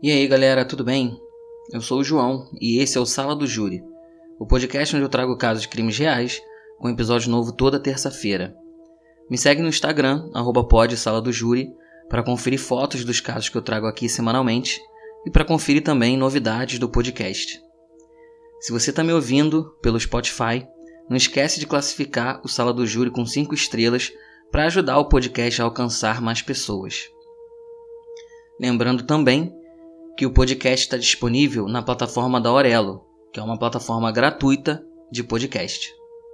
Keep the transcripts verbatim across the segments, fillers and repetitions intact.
E aí galera, tudo bem? Eu sou o João e esse é o Sala do Júri, o podcast onde eu trago casos de crimes reais, com episódio novo toda terça-feira. Me segue no Instagram, arroba pod Sala do Júri, para conferir fotos dos casos que eu trago aqui semanalmente e para conferir também novidades do podcast. Se você está me ouvindo pelo Spotify, não esquece de classificar o Sala do Júri com cinco estrelas para ajudar o podcast a alcançar mais pessoas. Lembrando também que o podcast está disponível na plataforma da Orelo, que é uma plataforma gratuita de podcast.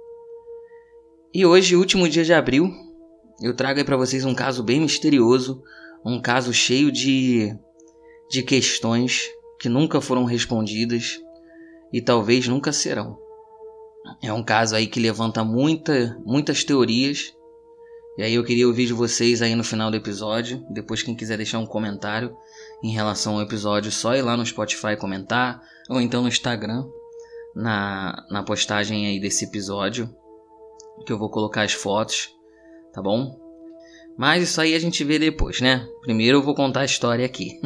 E hoje, último dia de abril, eu trago aí para vocês um caso bem misterioso, um caso cheio de, de questões que nunca foram respondidas e talvez nunca serão. É um caso aí que levanta muita, muitas teorias, e aí eu queria ouvir de vocês aí no final do episódio. Depois, quem quiser deixar um comentário em relação ao episódio, só ir lá no Spotify comentar, ou então no Instagram, na, na postagem aí desse episódio, que eu vou colocar as fotos, tá bom? Mas isso aí a gente vê depois, né? Primeiro eu vou contar a história aqui.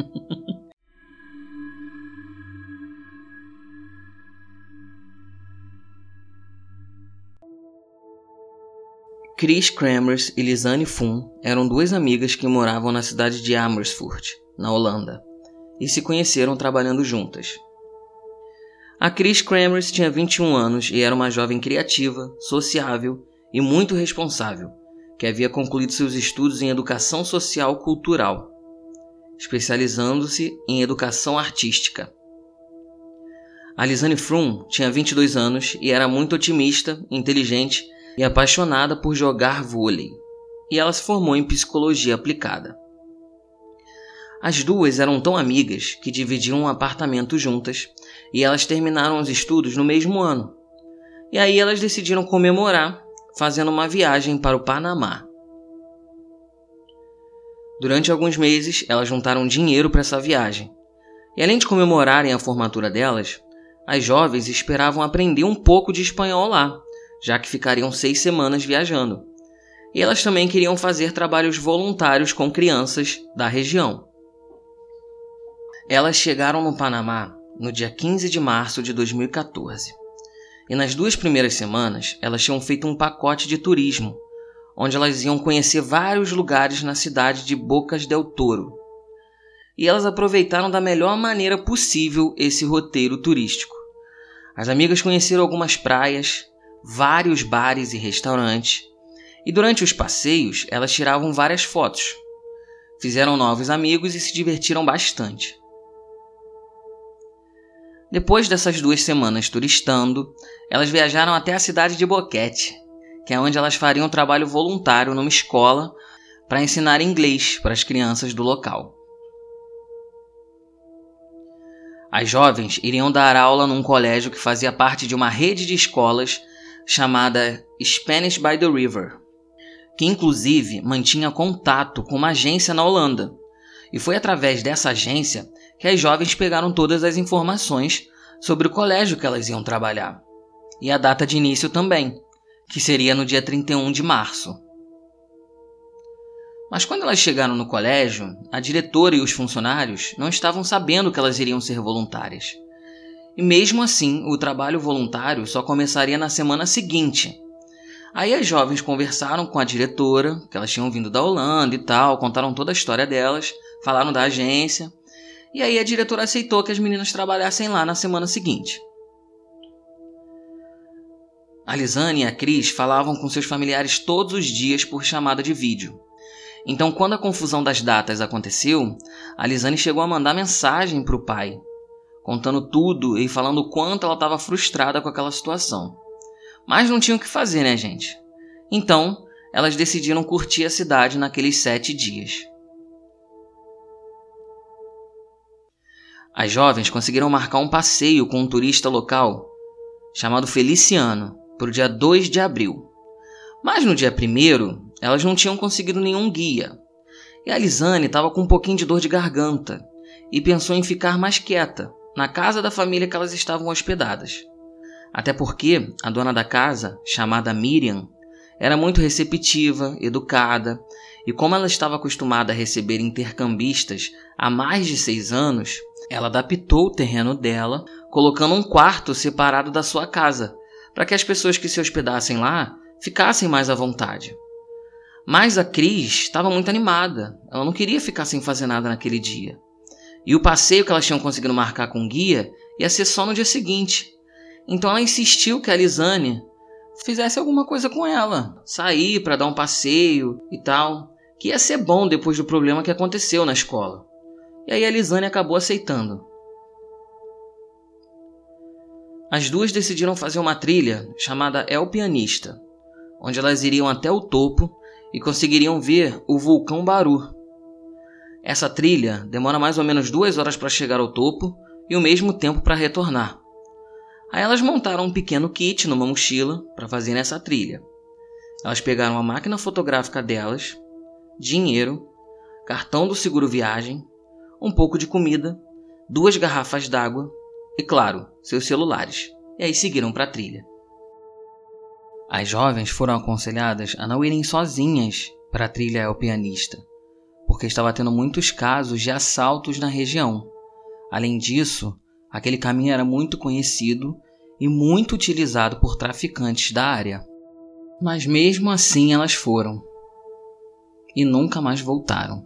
Chris Kremers e Lisanne Froome eram duas amigas que moravam na cidade de Amersfoort, na Holanda, e se conheceram trabalhando juntas. A Chris Kremers tinha vinte e um anos e era uma jovem criativa, sociável e muito responsável, que havia concluído seus estudos em educação social cultural, especializando-se em educação artística. A Lisanne Froome tinha vinte e dois anos e era muito otimista, inteligente e apaixonada por jogar vôlei, e ela se formou em psicologia aplicada. As duas eram tão amigas que dividiam um apartamento juntas, e elas terminaram os estudos no mesmo ano. E aí elas decidiram comemorar fazendo uma viagem para o Panamá. Durante alguns meses, elas juntaram dinheiro para essa viagem. E além de comemorarem a formatura delas, as jovens esperavam aprender um pouco de espanhol lá, já que ficariam seis semanas viajando. E elas também queriam fazer trabalhos voluntários com crianças da região. Elas chegaram no Panamá no dia quinze de março de dois mil e catorze. E nas duas primeiras semanas, elas tinham feito um pacote de turismo, onde elas iam conhecer vários lugares na cidade de Bocas del Toro. E elas aproveitaram da melhor maneira possível esse roteiro turístico. As amigas conheceram algumas praias, vários bares e restaurantes, e durante os passeios elas tiravam várias fotos. Fizeram novos amigos e se divertiram bastante. Depois dessas duas semanas turistando, elas viajaram até a cidade de Boquete, que é onde elas fariam trabalho voluntário numa escola para ensinar inglês para as crianças do local. As jovens iriam dar aula num colégio que fazia parte de uma rede de escolas chamada Spanish by the River, que inclusive mantinha contato com uma agência na Holanda. E foi através dessa agência que as jovens pegaram todas as informações sobre o colégio que elas iam trabalhar. E a data de início também, que seria no dia trinta e um de março. Mas quando elas chegaram no colégio, a diretora e os funcionários não estavam sabendo que elas iriam ser voluntárias. E mesmo assim, o trabalho voluntário só começaria na semana seguinte. Aí as jovens conversaram com a diretora, que elas tinham vindo da Holanda e tal, contaram toda a história delas, falaram da agência, e aí a diretora aceitou que as meninas trabalhassem lá na semana seguinte. A Lisanne e a Chris falavam com seus familiares todos os dias por chamada de vídeo. Então, quando a confusão das datas aconteceu, a Lisanne chegou a mandar mensagem para o pai, contando tudo e falando o quanto ela estava frustrada com aquela situação. Mas não tinham o que fazer, né, gente? Então, elas decidiram curtir a cidade naqueles sete dias. As jovens conseguiram marcar um passeio com um turista local chamado Feliciano para o dia dois de abril. Mas no dia primeiro, elas não tinham conseguido nenhum guia. E a Lisanne estava com um pouquinho de dor de garganta e pensou em ficar mais quieta na casa da família que elas estavam hospedadas. Até porque a dona da casa, chamada Miriam, era muito receptiva, educada, e como ela estava acostumada a receber intercambistas há mais de seis anos, ela adaptou o terreno dela, colocando um quarto separado da sua casa, para que as pessoas que se hospedassem lá ficassem mais à vontade. Mas a Cris estava muito animada, ela não queria ficar sem fazer nada naquele dia. E o passeio que elas tinham conseguido marcar com o guia ia ser só no dia seguinte. Então ela insistiu que a Lisane fizesse alguma coisa com ela, sair para dar um passeio e tal, que ia ser bom depois do problema que aconteceu na escola. E aí a Lisane acabou aceitando. As duas decidiram fazer uma trilha chamada El Pianista, onde elas iriam até o topo e conseguiriam ver o vulcão Baru. Essa trilha demora mais ou menos duas horas para chegar ao topo e o mesmo tempo para retornar. Aí elas montaram um pequeno kit numa mochila para fazer essa trilha. Elas pegaram a máquina fotográfica delas, dinheiro, cartão do seguro viagem, um pouco de comida, duas garrafas d'água e, claro, seus celulares. E aí seguiram para a trilha. As jovens foram aconselhadas a não irem sozinhas para a trilha El Pianista, porque estava tendo muitos casos de assaltos na região. Além disso, aquele caminho era muito conhecido e muito utilizado por traficantes da área. Mas mesmo assim elas foram e nunca mais voltaram.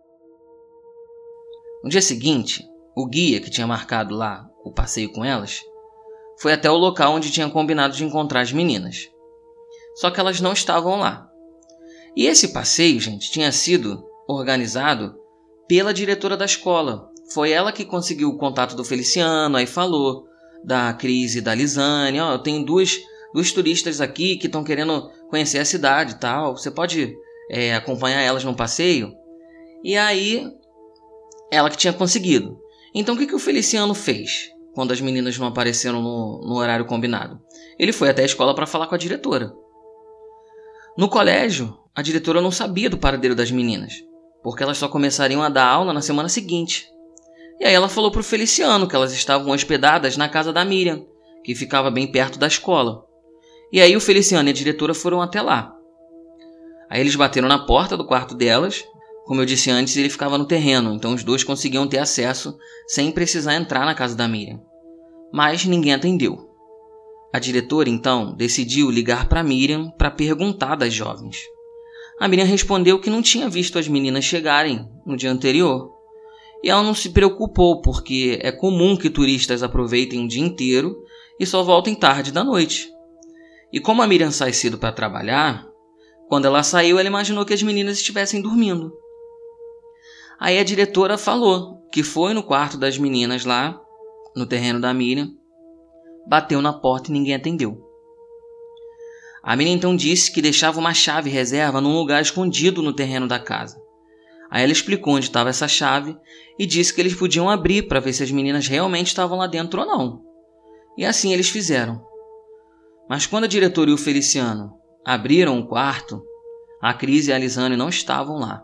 No dia seguinte, o guia que tinha marcado lá o passeio com elas foi até o local onde tinha combinado de encontrar as meninas. Só que elas não estavam lá. E esse passeio, gente, tinha sido organizado pela diretora da escola. Foi ela que conseguiu o contato do Feliciano, aí falou da Cris e da Lisane. Ó, oh, eu tenho duas, duas turistas aqui que estão querendo conhecer a cidade e tal. Você pode é, acompanhar elas num passeio? E aí, ela que tinha conseguido. Então, o que, que o Feliciano fez quando as meninas não apareceram no, no horário combinado? Ele foi até a escola para falar com a diretora. No colégio, a diretora não sabia do paradeiro das meninas, porque elas só começariam a dar aula na semana seguinte. E aí ela falou para o Feliciano que elas estavam hospedadas na casa da Miriam, que ficava bem perto da escola. E aí o Feliciano e a diretora foram até lá. Aí eles bateram na porta do quarto delas. Como eu disse antes, ele ficava no terreno, então os dois conseguiam ter acesso sem precisar entrar na casa da Miriam. Mas ninguém atendeu. A diretora, então, decidiu ligar para Miriam para perguntar das jovens. A Miriam respondeu que não tinha visto as meninas chegarem no dia anterior. E ela não se preocupou, porque é comum que turistas aproveitem o dia inteiro e só voltem tarde da noite. E como a Miriam sai cedo para trabalhar, quando ela saiu, ela imaginou que as meninas estivessem dormindo. Aí a diretora falou que foi no quarto das meninas lá, no terreno da Miriam, bateu na porta e ninguém atendeu. A Miriam então disse que deixava uma chave reserva num lugar escondido no terreno da casa. Aí ela explicou onde estava essa chave e disse que eles podiam abrir para ver se as meninas realmente estavam lá dentro ou não. E assim eles fizeram. Mas quando a diretora e o Feliciano abriram o quarto, a Cris e a Lisane não estavam lá.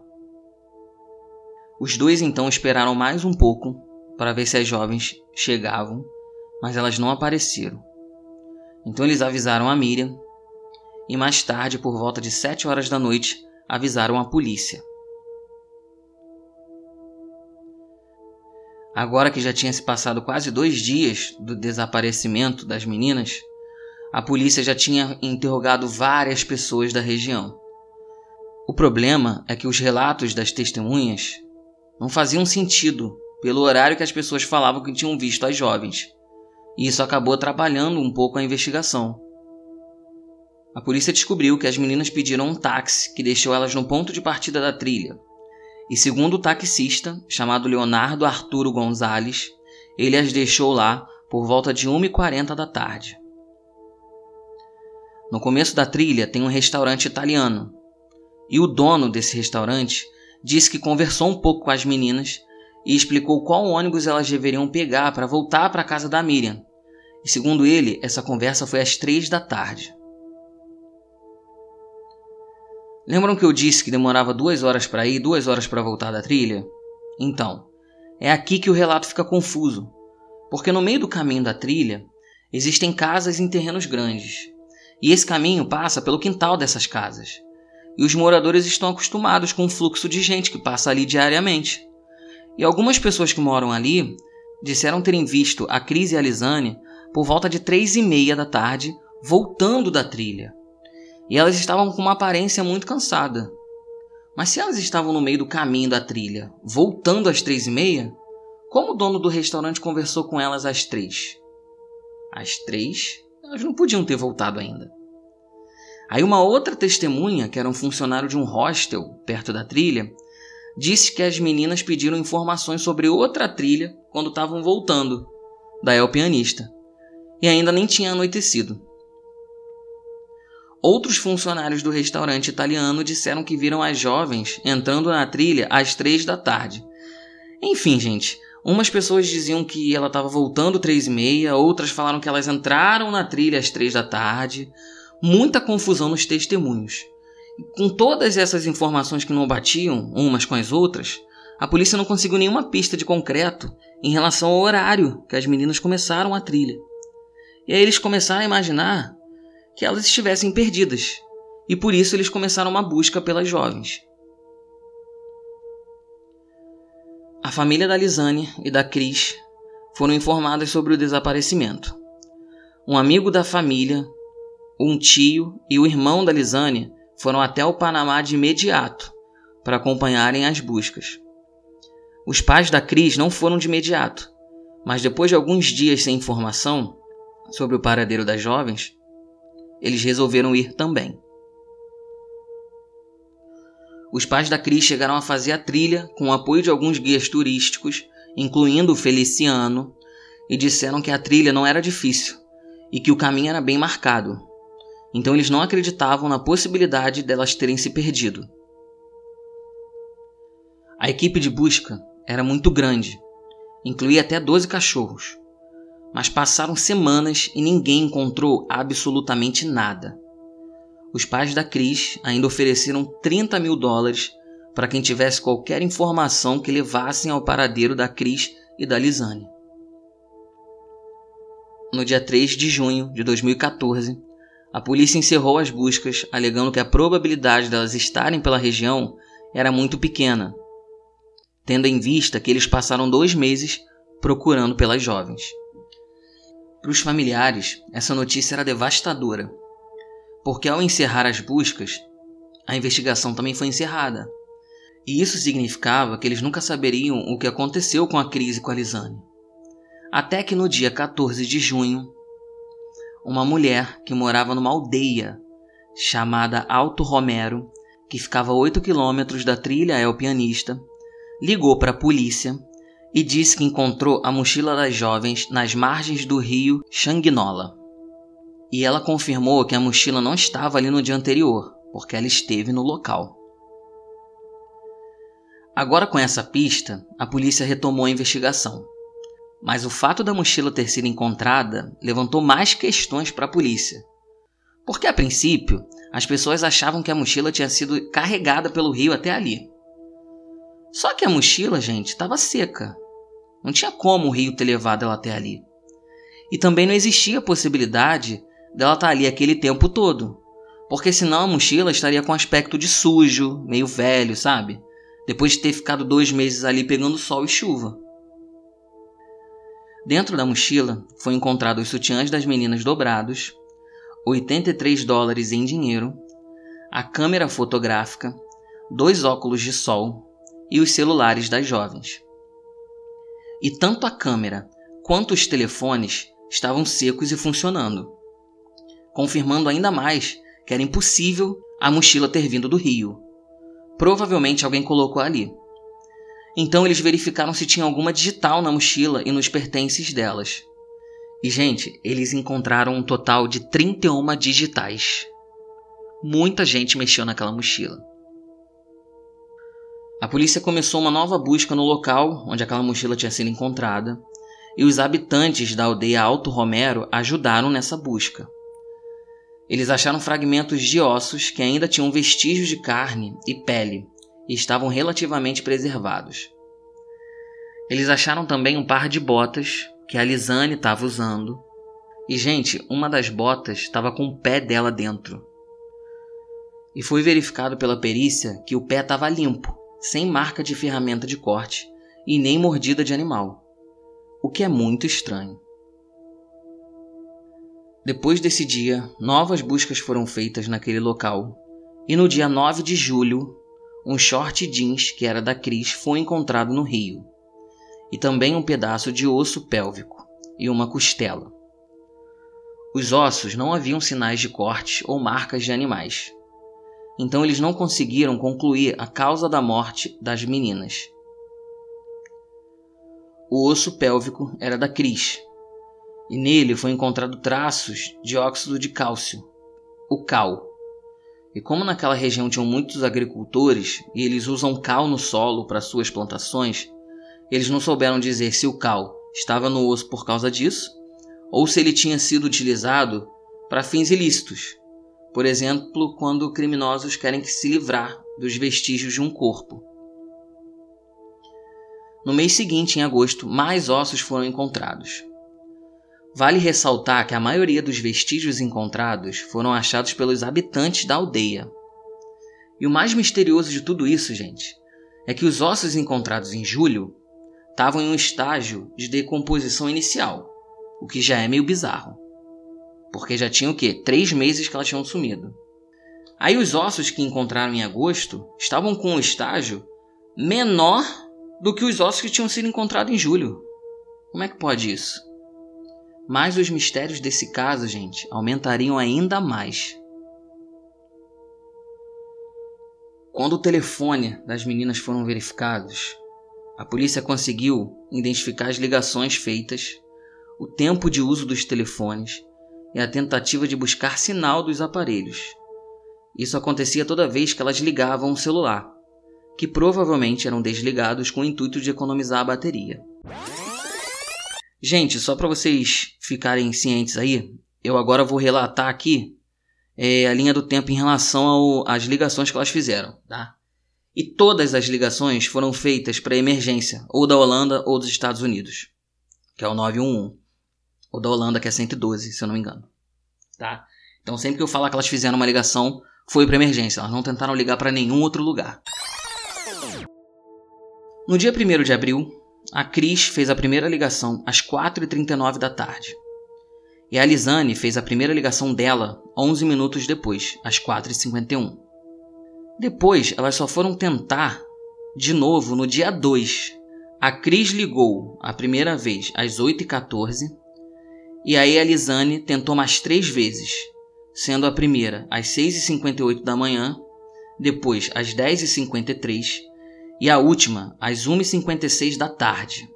Os dois então esperaram mais um pouco para ver se as jovens chegavam, mas elas não apareceram. Então eles avisaram a Miriam e mais tarde, por volta de sete horas da noite, avisaram a polícia. Agora que já tinha se passado quase dois dias do desaparecimento das meninas, a polícia já tinha interrogado várias pessoas da região. O problema é que os relatos das testemunhas não faziam sentido pelo horário que as pessoas falavam que tinham visto as jovens. E isso acabou atrapalhando um pouco a investigação. A polícia descobriu que as meninas pediram um táxi que deixou elas no ponto de partida da trilha. E segundo o taxista, chamado Leonardo Arturo Gonzalez, ele as deixou lá por volta de uma e quarenta da tarde. No começo da trilha tem um restaurante italiano. E o dono desse restaurante disse que conversou um pouco com as meninas e explicou qual ônibus elas deveriam pegar para voltar para a casa da Miriam. E segundo ele, essa conversa foi às três da tarde. Lembram que eu disse que demorava duas horas para ir e duas horas para voltar da trilha? Então, é aqui que o relato fica confuso, porque no meio do caminho da trilha existem casas em terrenos grandes, e esse caminho passa pelo quintal dessas casas, e os moradores estão acostumados com o fluxo de gente que passa ali diariamente. E algumas pessoas que moram ali disseram terem visto a Cris e a Lisane por volta de três e meia da tarde, voltando da trilha. E elas estavam com uma aparência muito cansada. Mas se elas estavam no meio do caminho da trilha, voltando às três e meia, como o dono do restaurante conversou com elas às três? Às três, elas não podiam ter voltado ainda. Aí uma outra testemunha, que era um funcionário de um hostel perto da trilha, disse que as meninas pediram informações sobre outra trilha quando estavam voltando, da El Pianista, e ainda nem tinha anoitecido. Outros funcionários do restaurante italiano disseram que viram as jovens entrando na trilha às três da tarde. Enfim, gente, umas pessoas diziam que ela estava voltando três e meia, outras falaram que elas entraram na trilha às três da tarde. Muita confusão nos testemunhos. E com todas essas informações que não batiam umas com as outras, a polícia não conseguiu nenhuma pista de concreto em relação ao horário que as meninas começaram a trilha. E aí eles começaram a imaginar que elas estivessem perdidas, e por isso eles começaram uma busca pelas jovens. A família da Lisane e da Cris foram informadas sobre o desaparecimento. Um amigo da família, um tio e o irmão da Lisane foram até o Panamá de imediato para acompanharem as buscas. Os pais da Cris não foram de imediato, mas depois de alguns dias sem informação sobre o paradeiro das jovens, eles resolveram ir também. Os pais da Cris chegaram a fazer a trilha com o apoio de alguns guias turísticos, incluindo o Feliciano, e disseram que a trilha não era difícil e que o caminho era bem marcado. Então eles não acreditavam na possibilidade delas terem se perdido. A equipe de busca era muito grande, incluía até doze cachorros, mas passaram semanas e ninguém encontrou absolutamente nada. Os pais da Cris ainda ofereceram trinta mil dólares para quem tivesse qualquer informação que levassem ao paradeiro da Cris e da Lisane. No dia três de junho de dois mil e quatorze, a polícia encerrou as buscas, alegando que a probabilidade delas estarem pela região era muito pequena, tendo em vista que eles passaram dois meses procurando pelas jovens. Para os familiares, essa notícia era devastadora, porque ao encerrar as buscas, a investigação também foi encerrada. E isso significava que eles nunca saberiam o que aconteceu com a Cris e com a Lisane. Até que no dia quatorze de junho, uma mulher que morava numa aldeia chamada Alto Romero, que ficava a oito quilômetros da trilha El Pianista, ligou para a polícia e disse que encontrou a mochila das jovens nas margens do rio Xanginola. E ela confirmou que a mochila não estava ali no dia anterior, porque ela esteve no local. Agora, com essa pista, a polícia retomou a investigação. Mas o fato da mochila ter sido encontrada levantou mais questões para a polícia. Porque, a princípio, as pessoas achavam que a mochila tinha sido carregada pelo rio até ali. Só que a mochila, gente, estava seca. Não tinha como o rio ter levado ela até ali. E também não existia a possibilidade dela estar ali aquele tempo todo. Porque senão a mochila estaria com aspecto de sujo, meio velho, sabe? Depois de ter ficado dois meses ali pegando sol e chuva. Dentro da mochila foi encontrado os sutiãs das meninas dobrados, oitenta e três dólares em dinheiro, a câmera fotográfica, dois óculos de sol e os celulares das jovens. E tanto a câmera quanto os telefones estavam secos e funcionando, confirmando ainda mais que era impossível a mochila ter vindo do rio. Provavelmente alguém colocou ali. Então eles verificaram se tinha alguma digital na mochila e nos pertences delas. E, gente, eles encontraram um total de trinta e uma digitais. Muita gente mexeu naquela mochila. A polícia começou uma nova busca no local onde aquela mochila tinha sido encontrada, e os habitantes da aldeia Alto Romero ajudaram nessa busca. Eles acharam fragmentos de ossos que ainda tinham vestígios de carne e pele e estavam relativamente preservados. Eles acharam também um par de botas que a Lisane estava usando. E, gente, uma das botas estava com o pé dela dentro. E foi verificado pela perícia que o pé estava limpo, sem marca de ferramenta de corte e nem mordida de animal. o que é muito estranho. Depois desse dia, novas buscas foram feitas naquele local, e no dia nove de julho, um short jeans que era da Cris foi encontrado no rio, e também um pedaço de osso pélvico e uma costela. Os ossos não haviam sinais de cortes ou marcas de animais, então eles não conseguiram concluir a causa da morte das meninas. O osso pélvico era da Cris, e nele foi encontrado traços de óxido de cálcio, o cal. E como naquela região tinham muitos agricultores e eles usam cal no solo para suas plantações, eles não souberam dizer se o cal estava no osso por causa disso ou se ele tinha sido utilizado para fins ilícitos. Por exemplo, quando criminosos querem se livrar dos vestígios de um corpo. No mês seguinte, em agosto, mais ossos foram encontrados. Vale ressaltar que a maioria dos vestígios encontrados foram achados pelos habitantes da aldeia. E o mais misterioso de tudo isso, gente, é que os ossos encontrados em julho estavam em um estágio de decomposição inicial, o que já é meio bizarro. Porque já tinha o quê? Três meses que elas tinham sumido. Aí os ossos que encontraram em agosto estavam com um estágio menor do que os ossos que tinham sido encontrados em julho. Como é que pode isso? Mas os mistérios desse caso, gente, aumentariam ainda mais. Quando o telefone das meninas foram verificados, a polícia conseguiu identificar as ligações feitas, o tempo de uso dos telefones e a tentativa de buscar sinal dos aparelhos. Isso acontecia toda vez que elas ligavam o celular, que provavelmente eram desligados com o intuito de economizar a bateria. Gente, só para vocês ficarem cientes aí, eu agora vou relatar aqui é, a linha do tempo em relação ao, às ligações que elas fizeram, tá? E todas as ligações foram feitas para emergência, ou da Holanda ou dos Estados Unidos, que é o nove um um, ou da Holanda, que é cento e doze, se eu não me engano, tá? Então sempre que eu falar que elas fizeram uma ligação, foi para emergência, elas não tentaram ligar para nenhum outro lugar. No dia primeiro de abril, a Cris fez a primeira ligação às quatro e trinta e nove da tarde. E a Lisane fez a primeira ligação dela onze minutos depois, às quatro e cinquenta e um. Depois, elas só foram tentar de novo no dia dois. A Cris ligou a primeira vez às oito e quatorze. E aí a Lisane tentou mais três vezes, sendo a primeira às seis e cinquenta e oito da manhã, depois às dez e cinquenta e três e a última às uma e cinquenta e seis da tarde.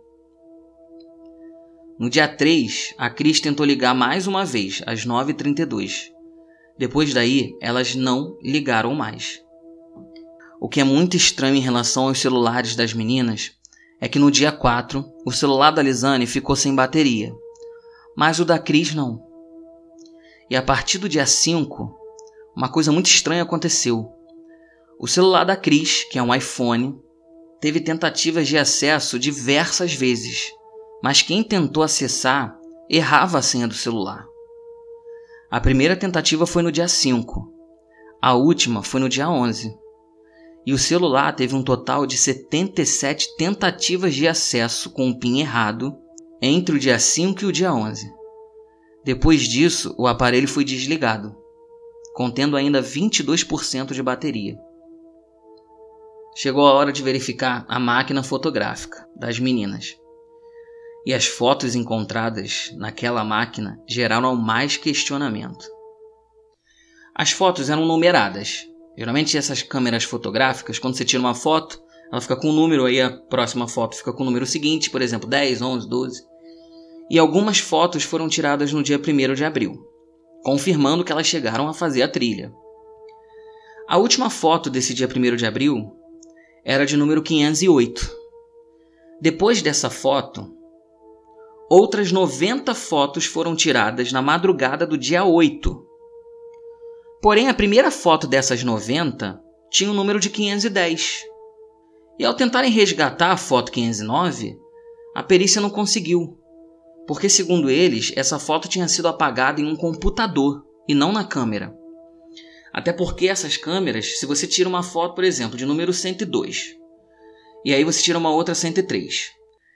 No dia três, a Cris tentou ligar mais uma vez, às nove e trinta e dois. Depois daí, elas não ligaram mais. O que é muito estranho em relação aos celulares das meninas é que no dia quatro, o celular da Lisane ficou sem bateria, mas o da Cris não. E a partir do dia cinco, uma coisa muito estranha aconteceu. O celular da Cris, que é um iPhone, teve tentativas de acesso diversas vezes, mas quem tentou acessar errava a senha do celular. A primeira tentativa foi no dia cinco, a última foi no dia onze, e o celular teve um total de setenta e sete tentativas de acesso com o PIN errado entre o dia cinco e o dia onze. Depois disso, o aparelho foi desligado, contendo ainda vinte e dois por cento de bateria. Chegou a hora de verificar a máquina fotográfica das meninas. E as fotos encontradas naquela máquina geraram mais questionamento. As fotos eram numeradas. Geralmente essas câmeras fotográficas, quando você tira uma foto, ela fica com um número, aí a próxima foto fica com o número seguinte, por exemplo, dez, onze, doze. E algumas fotos foram tiradas no dia primeiro de abril, confirmando que elas chegaram a fazer a trilha. A última foto desse dia primeiro de abril era de número quinhentos e oito. Depois dessa foto, outras noventa fotos foram tiradas na madrugada do dia oito. Porém, a primeira foto dessas noventa tinha o número de quinhentos e dez. E ao tentarem resgatar a foto quinhentos e nove, a perícia não conseguiu, porque, segundo eles, essa foto tinha sido apagada em um computador e não na câmera. Até porque essas câmeras, se você tira uma foto, por exemplo, de número cento e dois, e aí você tira uma outra cento e três,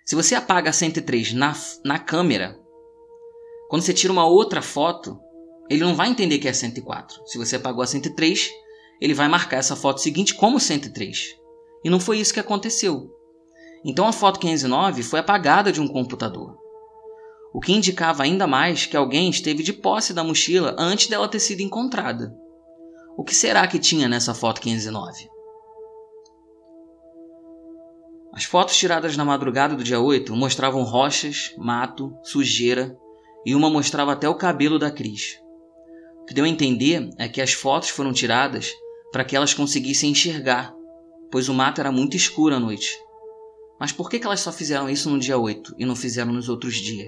Se você apaga a cento e três na, na câmera, quando você tira uma outra foto, ele não vai entender que é cento e quatro. Se você apagou a cento e três, ele vai marcar essa foto seguinte como cento e três. E não foi isso que aconteceu. Então a foto quinhentos e nove foi apagada de um computador, o que indicava ainda mais que alguém esteve de posse da mochila antes dela ter sido encontrada. O que será que tinha nessa foto quinhentos e nove? As fotos tiradas na madrugada do dia oito mostravam rochas, mato, sujeira e uma mostrava até o cabelo da Cris. O que deu a entender é que as fotos foram tiradas para que elas conseguissem enxergar, pois o mato era muito escuro à noite. Mas por que elas só fizeram isso no dia oito e não fizeram nos outros dias?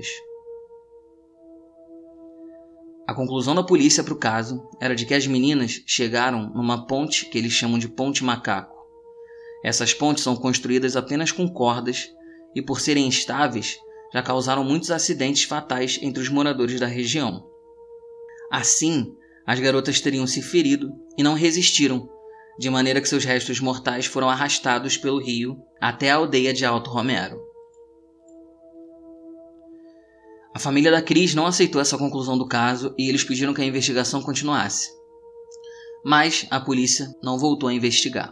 A conclusão da polícia para o caso era de que as meninas chegaram numa ponte que eles chamam de Ponte Macaco. Essas pontes são construídas apenas com cordas e, por serem instáveis, já causaram muitos acidentes fatais entre os moradores da região. Assim, as garotas teriam se ferido e não resistiram, de maneira que seus restos mortais foram arrastados pelo rio até a aldeia de Alto Romero. A família da Cris não aceitou essa conclusão do caso e eles pediram que a investigação continuasse. Mas a polícia não voltou a investigar.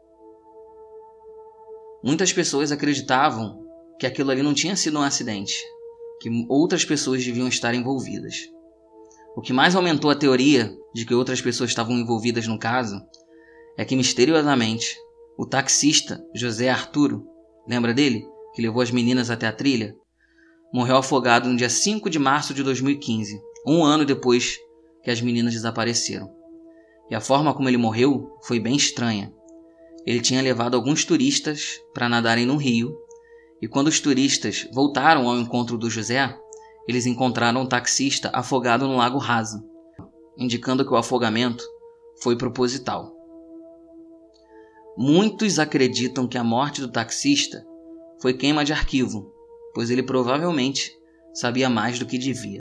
Muitas pessoas acreditavam que aquilo ali não tinha sido um acidente, que outras pessoas deviam estar envolvidas. O que mais aumentou a teoria de que outras pessoas estavam envolvidas no caso é que, misteriosamente, o taxista José Arturo, lembra dele, que levou as meninas até a trilha, morreu afogado no dia cinco de março de dois mil e quinze, um ano depois que as meninas desapareceram. E a forma como ele morreu foi bem estranha. Ele tinha levado alguns turistas para nadarem no rio, e quando os turistas voltaram ao encontro do José, eles encontraram um taxista afogado no lago raso, indicando que o afogamento foi proposital. Muitos acreditam que a morte do taxista foi queima de arquivo, pois ele provavelmente sabia mais do que devia.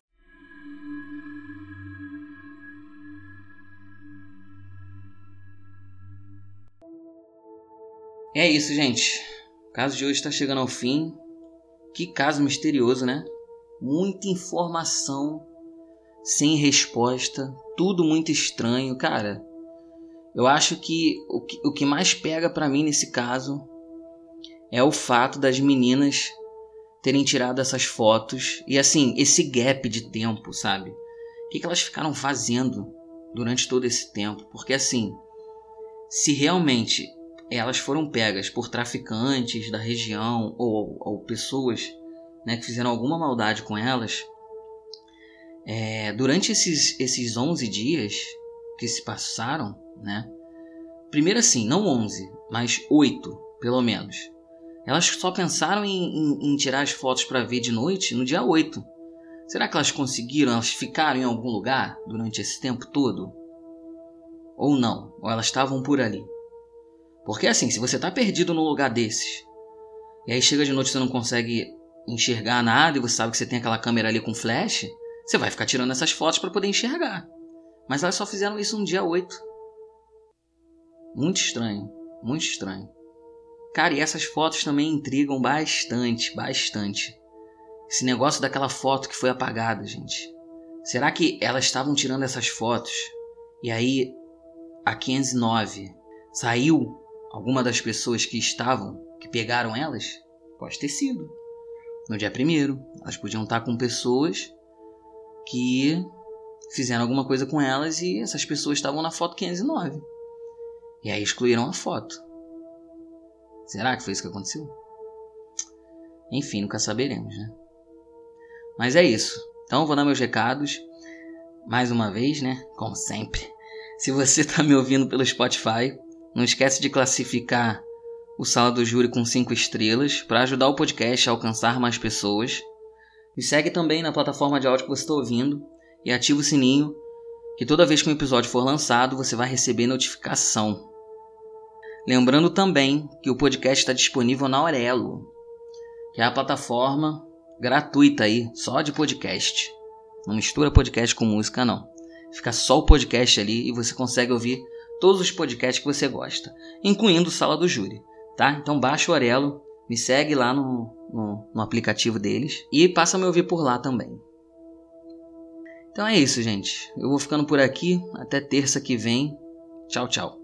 É isso, gente. O caso de hoje está chegando ao fim. Que caso misterioso, né? Muita informação sem resposta, tudo muito estranho. Cara, eu acho que o que, o que mais pega pra mim nesse caso é o fato das meninas terem tirado essas fotos e, assim, esse gap de tempo, sabe? O que, que elas ficaram fazendo durante todo esse tempo? Porque, assim, se realmente elas foram pegas por traficantes da região ou, ou pessoas, né, que fizeram alguma maldade com elas, é, durante esses, esses onze dias que se passaram, né? Primeiro assim, não onze, mas oito, pelo menos. Elas só pensaram em, em, em tirar as fotos para ver de noite no dia oito. Será que elas conseguiram? Elas ficaram em algum lugar durante esse tempo todo? Ou não? Ou elas estavam por ali? Porque assim, se você está perdido num lugar desses, e aí chega de noite e você não consegue enxergar nada, e você sabe que você tem aquela câmera ali com flash, você vai ficar tirando essas fotos para poder enxergar. Mas elas só fizeram isso no dia oito. Muito estranho, muito estranho. Cara, e essas fotos também intrigam bastante, bastante. Esse negócio daquela foto que foi apagada, gente. Será que elas estavam tirando essas fotos e aí a quinhentos e nove saiu alguma das pessoas que estavam, que pegaram elas? Pode ter sido. No dia primeiro, elas podiam estar com pessoas que fizeram alguma coisa com elas e essas pessoas estavam na foto quinhentos e nove. E aí excluíram a foto. Será que foi isso que aconteceu? Enfim, nunca saberemos, né? Mas é isso. Então vou dar meus recados. Mais uma vez, né? Como sempre. Se você está me ouvindo pelo Spotify, não esquece de classificar o Sala do Júri com cinco estrelas para ajudar o podcast a alcançar mais pessoas. Me segue também na plataforma de áudio que você está ouvindo e ativa o sininho, que toda vez que um episódio for lançado, você vai receber notificação. Lembrando também que o podcast está disponível na Aurelo, que é a plataforma gratuita aí, só de podcast. Não mistura podcast com música, não. Fica só o podcast ali e você consegue ouvir todos os podcasts que você gosta, incluindo o Sala do Júri, tá? Então baixa o Aurelo, me segue lá no, no, no aplicativo deles. E passa a me ouvir por lá também. Então é isso, gente. Eu vou ficando por aqui. Até terça que vem. Tchau, tchau.